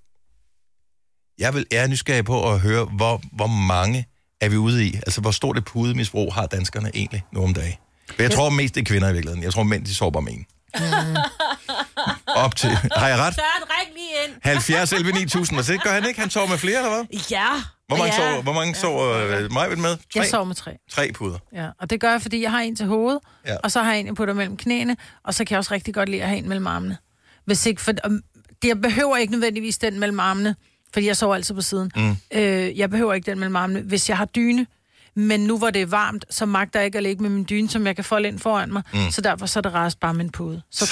jeg er nysgerrig på at høre, hvor mange er vi ude i? Altså, hvor stort et pudemisbrug har danskerne egentlig nu om dagen? Jeg tror mest det er kvinder i virkeligheden. Jeg tror mænd, de sover bare med en. Op til... Har jeg ret? Søren, ring lige ind. 70 11 9000. Og det gør han ikke. Han sover med flere, eller hvad? Ja. Hvor mange sover Majvind med? 3? Jeg sover med 3. 3 puder. Ja, og det gør jeg, fordi jeg har en til hovedet, og så har jeg en, jeg putter mellem knæene, og så kan jeg også rigtig godt lide at have en mellem armene. Hvis ikke, for jeg behøver ikke nødvendigvis den mellem armene, fordi jeg sover altid på siden. Jeg behøver ikke den mellem armene, hvis jeg har dyne. Men nu hvor det er varmt, så magter jeg ikke at ligge med min dyne, som jeg kan folde ind foran mig. Så derfor så er det rarest bare med en pude. Så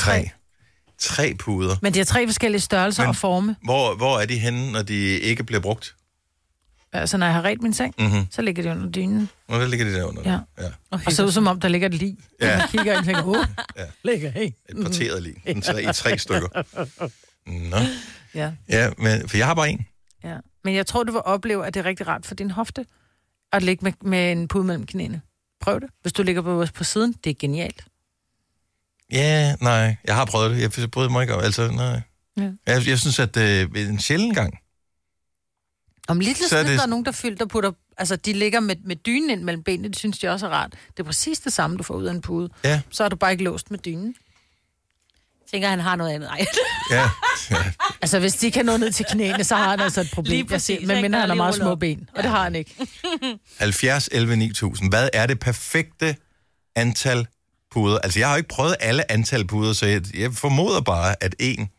3 puder. Men det er 3 forskellige størrelser og forme. Hvor er de henne, når de ikke bliver brugt? Altså, når jeg har ret min seng, så ligger de under dynen. Og der ligger de der under. Ja. Og så ud som om, der ligger et lig. Ja. Man kigger ind og tænker, ligger et parteret lig. I 3 stykker. Nå. Ja, men, for jeg har bare en. Ja. Men jeg tror, du vil opleve, at det er rigtig rart for din hofte at ligge med en pude mellem knæene. Prøv det. Hvis du ligger på siden, det er genialt. Ja, nej. Jeg har prøvet det. Jeg bryder mig ikke om. Altså, nej. Ja. Jeg synes, at en sjælden gang. Om lidt siden, der er nogen, der putter... Altså, de ligger med dynen ind mellem benene. Det synes jeg også er rart. Det er præcis det samme, du får ud af en pude. Ja. Så er du bare ikke låst med dynen. Tænker, han har noget andet. Ej. Ja. Altså, hvis de kan nå ned til knæene, så har han altså et problem. Men han har meget små ben, og det har han ikke. 70 11 9000. Hvad er det perfekte antal puder? Altså, jeg har jo ikke prøvet alle antal puder, så jeg formoder bare, at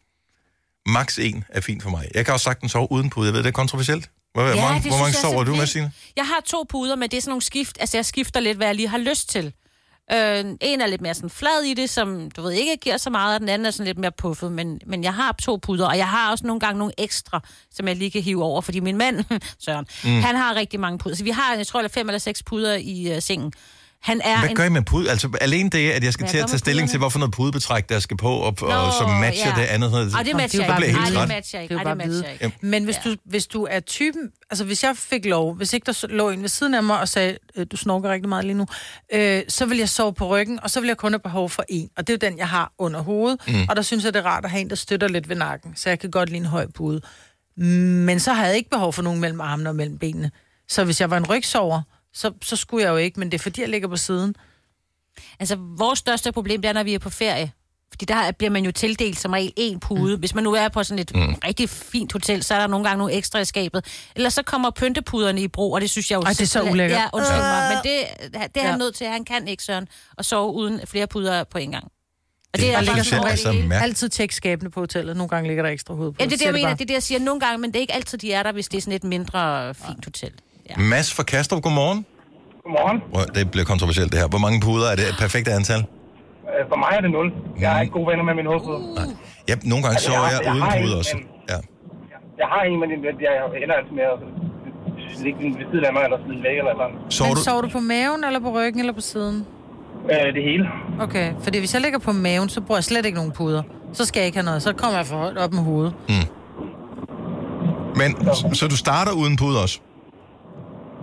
max 1 er fint for mig. Jeg kan også sagtens sove uden pude. Jeg ved, det er kontroversielt. Hvor mange sover du med, Signe? Jeg har 2 puder, men det er sådan nogle skift. Altså, jeg skifter lidt, hvad jeg lige har lyst til. En er lidt mere sådan flad i det, som du ved ikke giver så meget, og den anden er sådan lidt mere puffet, men jeg har 2 puder, og jeg har også nogle gange nogle ekstra, som jeg lige kan hive over, fordi min mand, Søren, han har rigtig mange puder. Så vi har, jeg tror, 5 eller 6 puder i sengen. Hvad gør I med pude? Altså alene det, at jeg skal til at tage stilling til, hvorfor noget pudebetræk, der skal på, og som matcher det andet. Det matcher ikke. Men hvis du er typen... Altså hvis jeg fik lov, hvis ikke der lå en ved siden af mig og sagde, du snorker rigtig meget lige nu, så vil jeg sove på ryggen, og så vil jeg kun have behov for en. Og det er jo den, jeg har under hovedet. Og der synes jeg, det er rart at have en, der støtter lidt ved nakken, så jeg kan godt lide en høj pude. Men så har jeg ikke behov for nogen mellem armene og mellem benene. Så hvis jeg var en rygsover, så skulle jeg jo ikke, men det er fordi, jeg ligger på siden. Altså, vores største problem, det er, når vi er på ferie. Fordi der bliver man jo tildelt som regel 1 pude. Hvis man nu er på sådan et rigtig fint hotel, så er der nogle gange nogle ekstra i skabet. Ellers så kommer pyntepuderne i brug, og det synes jeg jo... Ej, det er så ulækkert. Ja, undskyld mig. Men det er han nødt til. Han kan ikke, Søren, at sove uden flere puder på en gang. Og det er altid tjek skabene på hotellet. Nogle gange ligger der ekstra hoved på. Ja, det er det, jeg mener. Det er det, jeg siger nogle gange, men det er ikke altid, de er der, hvis det er sådan et mindre fint hotel. Ja. Mads fra Kastrup, godmorgen. Godmorgen. Det bliver kontroversielt, det her. Hvor mange puder er det et perfekt antal? For mig er det 0. Jeg er ikke gode venner med min hovedpude. Ja, nogle gange sover jeg uden pude også. Ja. Jeg har en, men jeg ender altid med at ligge ved siden af mig, eller sidde væk, eller sådan. Sover du på maven, eller på ryggen, eller på siden? Det hele. Okay, fordi hvis jeg ligger på maven, så bruger jeg slet ikke nogen puder. Så skal jeg ikke have noget. Så kommer jeg for højt op med hovedet. Men, så du starter uden pude også?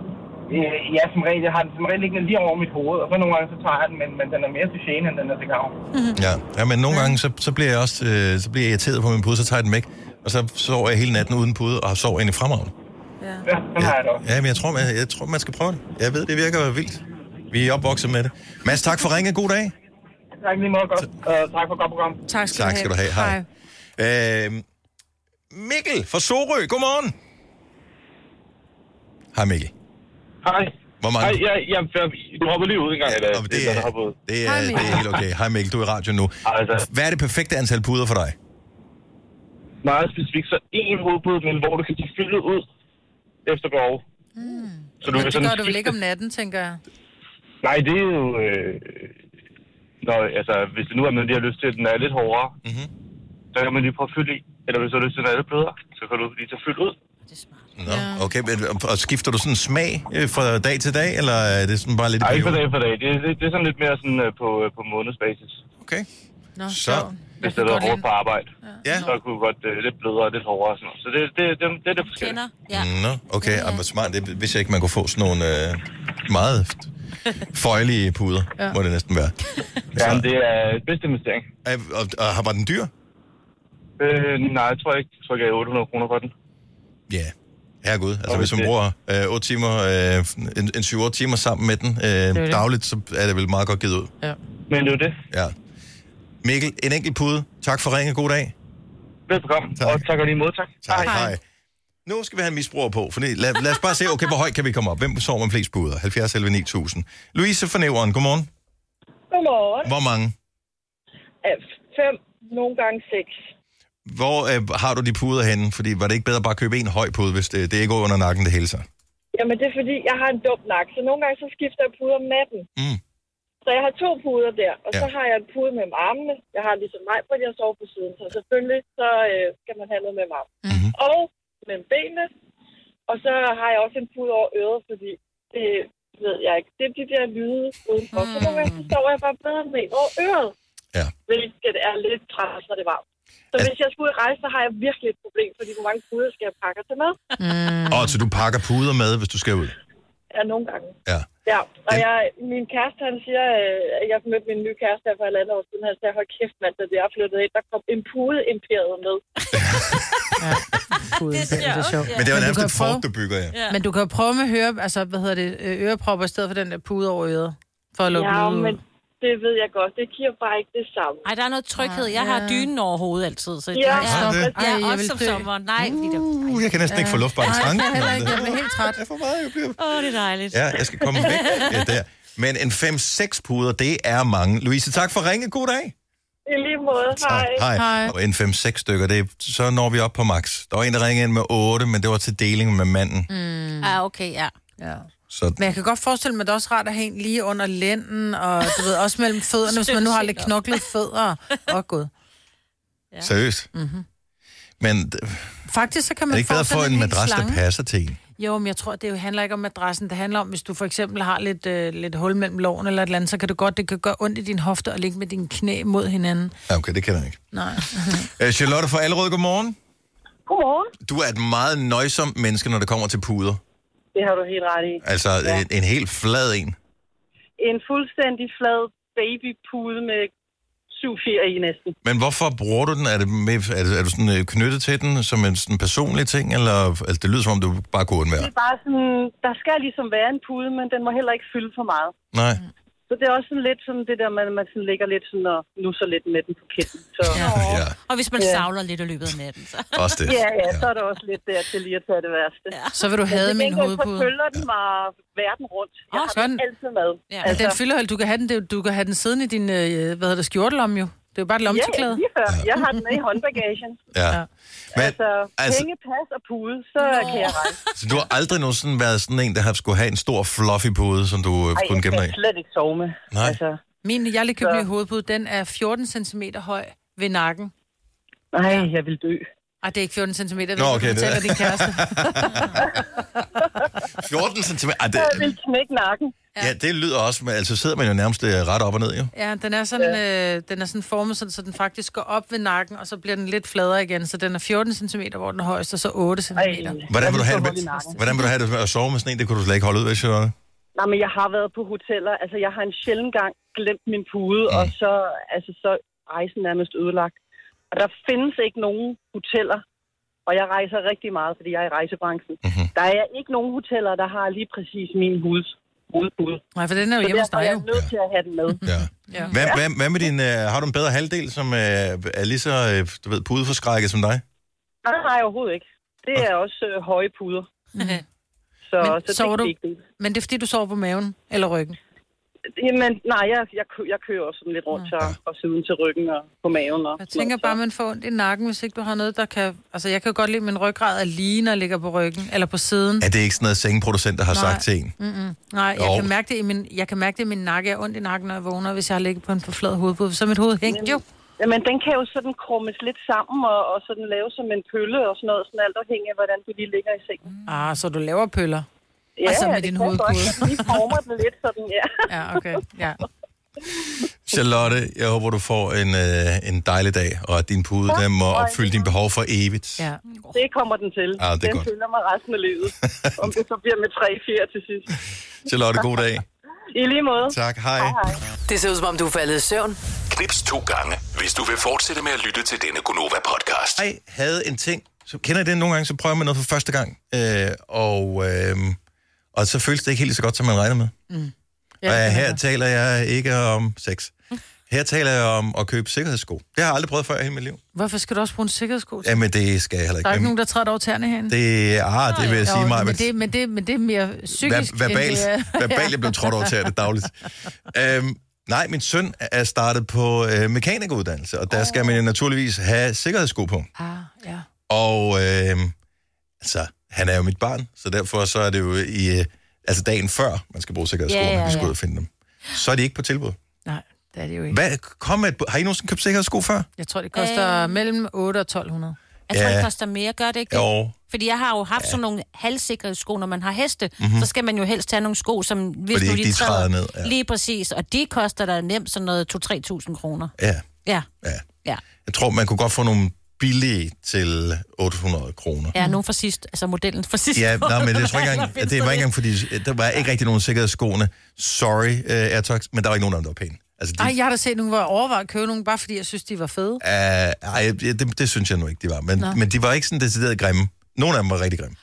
Ja, som regel. Jeg har den som regel liggende lige over mit hoved, og så nogle gange så tager jeg den, men den er mere til gene, end den er til gavn. Ja, men nogle gange, så bliver jeg også så bliver jeg irriteret på min pude, så tager jeg den væk. Og så sover jeg hele natten uden pude, og sover egentlig fremragende. Ja, den har jeg da også. Ja, men jeg tror, man skal prøve det. Jeg ved, det virker vildt. Vi er opvokset med det. Mads, tak for ringe. God dag. Tak lige meget godt. Tak for godt program. Tak skal du have. Hej. Mikkel fra Sorø, godmorgen. Hej Mikkel. Hej. Hvor mange? Hej, du hopper lige ud en gang. Det er helt okay. Hej Mikkel, du er i radio nu. Hvad er det perfekte antal puder for dig? Meget specifikt, så en hovedpude, men hvor du kan give fyldet ud efter behov. Så du det gør du vel ikke om natten, tænker jeg? Nej, det er jo... hvis det nu er, man lige har lyst til, at den er lidt hårdere, så kan man lige prøve at fylde i. Eller hvis du har lyst til, at den er lidt blødere, så kan du lige tage fyldt ud. Nå, okay. Og skifter du sådan smag fra dag til dag, eller er det sådan bare lidt... Nej, ikke fra dag for dag. Det er sådan lidt mere sådan på månedsbasis. Okay. Nå, så... Hvis det er hårdt på arbejde, så kunne godt lidt blødere og lidt hårdere og sådan noget. Så det er det forskellige. Ja. Nå, okay. Hvor smart. Det vidste jeg ikke, man kunne få sådan nogle meget føjelige puder, må det næsten være. Ja, det er et bedste investering. Og var den dyr? Nej, jeg tror ikke. Jeg tror ikke, jeg er 800 kroner for den. Ja. Herregud. Altså, hvis man bruger 8 timer, en 7-8 timer sammen med den dagligt, så er det vel meget godt givet ud. Ja. Men det er jo det. Ja. Mikkel, en enkelt pude. Tak for ringe. God dag. Velbekomme. Tak. Og tak og lige mod. Tak. Hej. Nu skal vi have en misbruger på, for lad os bare se, okay, hvor højt kan vi komme op? Hvem sover man flest puder? 70 11 9000. Louise fra Nævren, godmorgen. Godmorgen. Hvor mange? 5, nogle gange 6. Hvor har du de puder henne? Fordi var det ikke bedre bare at købe en høj pude, hvis det ikke går under nakken det hele sig? Jamen det er fordi, jeg har en dum nakke, så nogle gange så skifter jeg puder om natten. Så jeg har 2 puder der, og så har jeg en pude med armene. Jeg har ligesom mig, hvor jeg sover på siden, så selvfølgelig så skal man have noget med armene. Og med benene, og så har jeg også en pude over øret, fordi det ved jeg ikke. Det er de der lyde udenfor. Så nogle gange så sover jeg bare bedre med en over øret. Ja. Hvilket er lidt træls, når det var. Så hvis jeg skulle rejse, så har jeg virkelig et problem, fordi hvor mange puder skal jeg pakke til med? Så du pakker puder med, hvis du skal ud? Ja, nogle gange. Ja. Og min kæreste, han siger, at jeg mødte min nye kæreste her for 1,5 år siden, han sagde, hold kæft mand, da jeg flyttede ind, der kom en pude-imperiet med. Det er sjovt. Men det var nærmest et fort, du bygger, ja. Men du kan jo prøve med ørepropper i stedet for den der pude over øret, for at lukke lyden. Men det ved jeg godt. Det giver bare ikke det samme. Ej, der er noget tryghed. Jeg har dynen over hovedet altid. Så også om sommeren. Nej, jeg kan næsten ikke få luft bare en tanke. Jeg bliver helt træt. Jeg får meget, det er dejligt. Ja, jeg skal komme væk der. Men en 5-6 puder, det er mange. Louise, tak for ringe. God dag. I lige måde. Hej. Og en 5-6 stykker, så når vi op på max. Der var en, der ringede ind med 8, men det var til deling med manden. Okay, ja. Så... Men jeg kan godt forestille mig, at det er også rart at have en lige under lænden, og du ved, også mellem fødderne, hvis man nu har lidt knoklede fødder. Gud. Ja. Seriøst? Men faktisk så kan man er det ikke bedre at få en madras, der passer til en? Jo, men jeg tror, det handler ikke om madrassen. Det handler om, hvis du for eksempel har lidt hul mellem lårene eller et eller andet, så kan det kan gøre ondt i din hofte og ligge med dine knæ mod hinanden. Ja, okay, det kan jeg ikke. Nej. Charlotte fra Allerød, godmorgen. Godmorgen. Du er et meget nøjsomt menneske, når det kommer til puder. Det har du helt ret i. Altså en helt flad en? En fuldstændig flad babypude med 7 fjer i næsten. Men hvorfor bruger du den? Er du sådan knyttet til den som en sådan personlig ting, eller altså, det lyder som om du bare kunne undvære? Det er bare sådan, der skal ligesom være en pude, men den må heller ikke fylde for meget. Nej. Så det er også sådan lidt sådan det der, man sådan ligger lidt sådan og nusser lidt med den på kinden. Så. Ja. Og hvis man savler lidt i løbet af natten, så... Også det. Ja, så er der også lidt der til lige at tage det værste. Ja. Så vil du have min hovedpude. Så følger den mig verden rundt. Jeg har den altid med. Ja. Altså, den fylder, du kan have den siddende i din, skjortelomme jo. Det er jo bare et lomteklæde. Ja, jeg har den med i håndbagagen. Ja. Men, penge, pas og pude, så kan jeg rejse. Så du har aldrig nogensinde været sådan en, der skulle have en stor fluffy pude, som du kunne gemme dig i? Nej, jeg kan slet ikke sove med. Nej. Altså, jeg lige købte min hovedpude, den er 14 cm høj ved nakken. Nej, jeg vil dø. Ej, det er ikke 14 cm, det okay, fortæller din kæreste. 14 cm? Jeg vil knække nakken. Ja, det lyder også, men altså sidder man jo nærmest ret op og ned, jo. Ja, den er sådan formet, så den faktisk går op ved nakken, og så bliver den lidt fladere igen. Så den er 14 cm, hvor den er højst, og så 8 cm. Hvordan vil du have det med at sove med sådan en? Det kunne du slet ikke holde ud, hvis jeg var det. Nej, men jeg har været på hoteller. Altså, jeg har en sjælden gang glemt min pude, og så rejsen nærmest ødelagt. Og der findes ikke nogen hoteller, og jeg rejser rigtig meget, fordi jeg er i rejsebranchen. Mm-hmm. Der er ikke nogen hoteller, der har lige præcis min hovedpude. Nej, for den er jo hjemme hos dig, jo. Så jeg er nødt til at have den med. Ja. Hvad med din... har du en bedre halvdel, som er lige så, pudeforskrækket som dig? Nej, overhovedet ikke. Det er også høje puder. Mm-hmm. Så det er ikke det. Men det er fordi, du sover på maven eller ryggen? Jamen, nej, jeg kører også sådan lidt rundt og siden til ryggen og på maven. Og jeg tænker bare, man får ondt i nakken, hvis ikke du har noget, der kan... Altså, jeg kan jo godt lide, at min ryggrad er lige, når jeg ligger på ryggen eller på siden. Er det ikke sådan noget, sengeproducenter har sagt til en? Nej, jeg kan mærke det i min nakke. Jeg har ondt i nakken, når jeg vågner, hvis jeg har ligget på en for flad hovedpude. Så mit hoved hængt jo. Jamen, den kan jo sådan krummes lidt sammen og sådan lave som en pølle og sådan noget. Sådan alt afhængig af, hvordan du lige ligger i sengen. Så du laver pøller? Ja, altså med din hovedpude. Vi former den lidt sådan, Ja, okay. Ja. Charlotte, jeg håber, du får en dejlig dag, og at din pude den må opfylde din behov for evigt. Ja. Det kommer den til. Ja, det er den godt. følger mig resten af livet. Om det så bliver med 3-4 til sidst. Charlotte, god dag. I lige måde. Tak, hej. Det ser ud som om, du er faldet i søvn. Knips 2 gange, hvis du vil fortsætte med at lytte til denne Gonova-podcast. Jeg havde en ting, så kender I det nogle gange, så prøver man noget for første gang, og så føles det ikke helt så godt, som man regner med. Og her taler jeg ikke om sex. Her taler jeg om at købe sikkerhedssko. Det har jeg aldrig prøvet før i hele mit liv. Hvorfor skal du også bruge en sikkerhedssko? Jamen, det skal jeg heller ikke. Der er ikke nogen, der træder over tæerne herinde. Det vil jeg sige mig. Men det er mere psykisk. Verbalt blev trådt over tæerne dagligt. Nej, min søn er startet på mekanikeruddannelse, og der skal man jo naturligvis have sikkerhedssko på. Ja. Og han er jo mit barn, så derfor så er det jo dagen før, man skal bruge sikkerhedssko, når vi skal ud og finde dem. Så er de ikke på tilbud. Nej, det er det jo ikke. Har I nogensinde købt sikkerhedssko før? Jeg tror, det koster mellem 8 og 1200. Jeg tror, det koster mere, gør det ikke det? Jo. Fordi jeg har jo haft sådan nogle halvsikkerhedssko, når man har heste, så skal man jo helst have nogle sko, som hvis fordi du lige træder ned. Ja. Lige præcis, og de koster der nemt sådan noget 2-3.000 kroner. Ja. Jeg tror, man kunne godt få nogle billige til 800 kroner. Ja, nogle fra sidst, altså modellen fra sidst. Ja, men det var ikke engang, fordi der var ikke rigtig nogen sikkerhedsskoene. Sorry, Airtox, men der var ikke nogen af dem, der var pæne. Altså, jeg har da set nogen, hvor jeg overvejede at købe nogen, bare fordi jeg synes, de var fede. Det synes jeg nu ikke, de var. Men de var ikke sådan decideret grimme. Nogle af dem var rigtig grimme.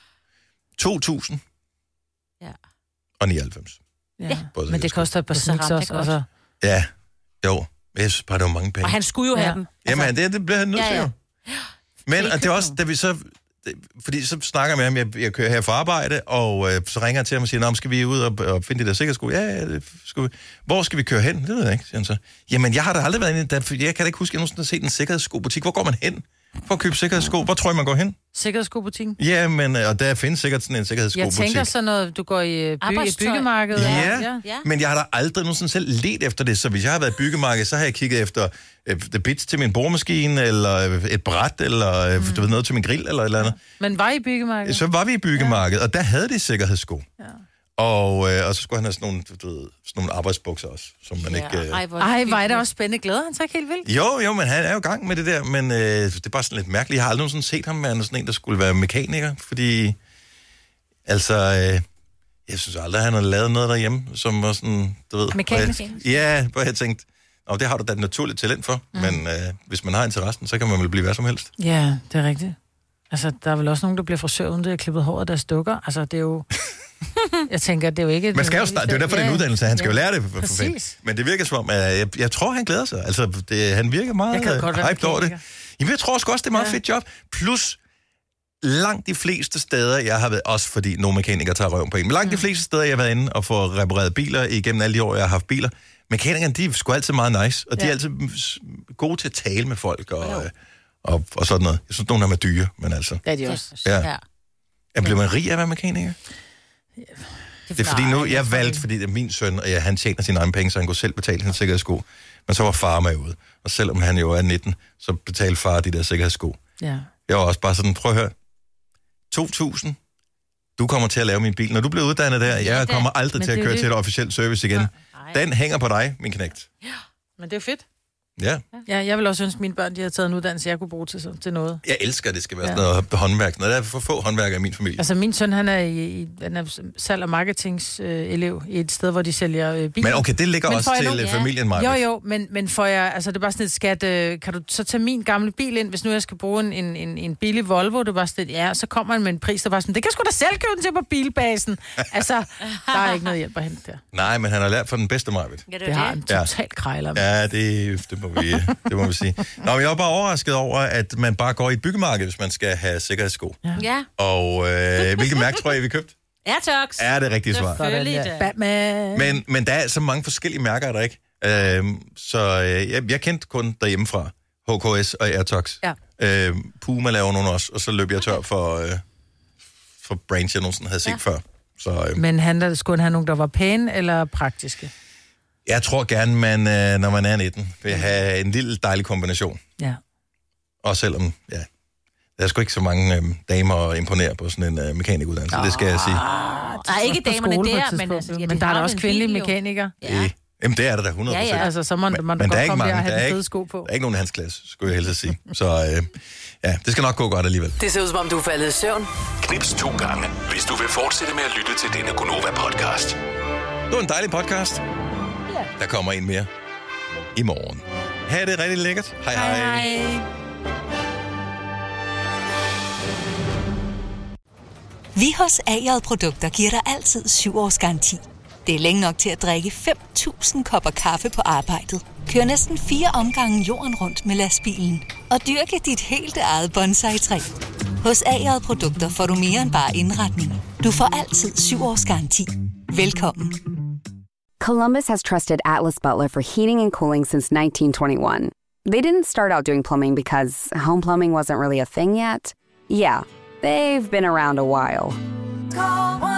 2.000 og 99. Ja, men det koster et par sniks også. Altså. Ja, jo. Jeg synes bare, det var mange penge. Og han skulle jo have dem. Jamen, det bliver han nødt til jo. Men det er også, da vi så... Fordi så snakker jeg med ham, jeg kører her for arbejde, og så ringer han til ham og siger, skal vi ud og finde de der sikkerhedssko? Ja, det skal vi. Hvor skal vi køre hen? Det ved jeg ikke, siger han så. Jamen, jeg har da aldrig været inde i jeg kan da ikke huske, at jeg nogensinde har set en sikkerhedsskobutik. Hvor går man hen for at købe sikkerhedssko? Hvor tror jeg, man går hen? Sikkerhedsskobutikken? Ja, men og der findes sikkert sådan en sikkerhedsskobutik. Jeg tænker så noget, du går i byggemarkedet. Ja, men jeg har da aldrig nogensinde selv let efter det, så hvis jeg har været i byggemarkedet, så har jeg kigget efter the bits til min boremaskine, eller et bræt, eller du ved, noget til min grill, eller et eller andet. Men var I i byggemarkedet? Så var vi i byggemarkedet, og der havde de sikkerhedssko. Ja. Og så skulle han have sådan nogle arbejdsbukser også, som man ikke... var det også spændende. Glæder han sig ikke helt vildt? Jo, men han er jo i gang med det der, men det er bare sådan lidt mærkeligt. Jeg har aldrig nogensinde set ham med sådan en, der skulle være mekaniker, fordi... jeg synes aldrig, han har lavet noget derhjemme, som var sådan, du ved... Mekanisk? Ja, hvor jeg tænkte, det har du da et naturligt talent for, men hvis man har interessen, så kan man vel blive hvad som helst. Ja, det er rigtigt. Altså, der er vel også nogen, der bliver frisør, uden det er klippet håret, der dukker. Altså, det er jo... Jeg tænker, det er jo ikke... Man skal jo starte, det er jo derfor, det er en uddannelse. Han skal jo lære det for fint. Men det virker som om, jeg tror, han glæder sig. Altså, han virker meget hyped over det. Jamen, jeg tror også, det er meget fedt job. Plus, langt de fleste steder, jeg har været, også fordi nogle mekanikere tager røven på en, men langt de fleste steder, jeg har været inde og få repareret biler igennem alle de år, jeg har haft biler, mekanikerne, de er sgu altid meget nice, og de er altid gode til at tale med folk og sådan noget. Jeg synes, nogle af dem er dyre, men altså... Det er de også. Ja. Bliver man rig af at være mekaniker? Det er fordi nu, jeg valgte, fordi det er min søn, og han tjener sine egne penge, så han kunne selv betale sin sikkerhedssko. Men så var far med ude. Og selvom han jo er 19, så betalte far de der sikkerhedssko. Ja. Jeg var også bare sådan, prøv at høre. 2.000, du kommer til at lave min bil. Når du bliver uddannet der, jeg kommer aldrig til at køre til et officielt service igen. Den hænger på dig, min knægt. Ja, men det er fedt. Ja. Ja, jeg vil også ønske, at mine børn de har taget en uddannelse, jeg kunne bruge til noget. Jeg elsker, at det skal være sådan noget håndværk. Der er for få håndværkere i min familie. Altså, min søn, han er salg- og marketingselev i et sted, hvor de sælger biler. Men okay, det ligger også til familien, Maja. Jo, men får jeg, altså, det er bare sådan et skat, kan du så tage min gamle bil ind, hvis nu jeg skal bruge en billig Volvo, det er bare sådan, så kommer han med en pris, der bare sådan, det kan sgu da selv købe den til på bilbasen. Altså, der er ikke noget hjælp at hente der. Nej, men han har lært fra den bedste, Marvitt. Ja, det har han totalt krejler med. Ja, det må vi sige. Nå, men jeg var bare overrasket over, at man bare går i et byggemarked, hvis man skal have sikkerhedssko. Ja. Og hvilket mærke tror jeg, vi købte? Airtox. Er det rigtige svar? Batman. Men der er så mange forskellige mærker, er der ikke? Jeg kendte kun derhjemmefra. HKS og Airtox. Ja. Puma laver nogle også, og så løb jeg tør for brands, jeg nogensinde havde set før. Så, Men skulle han have nogen, der var pæne eller praktiske? Jeg tror gerne, man, når man er 19, vil have en lille dejlig kombination. Ja. Og selvom, der er sgu ikke så mange damer at imponere på sådan en mekanikuddannelse, det skal jeg sige. Nej, ikke damerne der, men altså... Men der er da også kvindelige mekanikere. Ja. Jamen, det er der 100%. Ja. Altså, så må man godt komme der og have de fede sko på. Der er ikke nogen af hans klasse, skulle jeg helst sige. Så det skal nok gå godt alligevel. Det ser ud, som om du er faldet i søvn. Knips 2 gange, hvis du vil fortsætte med at lytte til denne Gonova-podcast. Det var en dejlig podcast. Der kommer en mere i morgen. Ha' det rigtig lækkert. Hej hej. Vi hos AJ Produkter giver dig altid 7 års garanti. Det er længe nok til at drikke 5.000 kopper kaffe på arbejdet. Kør næsten 4 omgange jorden rundt med lastbilen. Og dyrke dit helt eget bonsai-træ. Hos AJ Produkter får du mere end bare indretning. Du får altid 7 års garanti. Velkommen. Columbus has trusted Atlas Butler for heating and cooling since 1921. They didn't start out doing plumbing because home plumbing wasn't really a thing yet. Yeah, they've been around a while. Call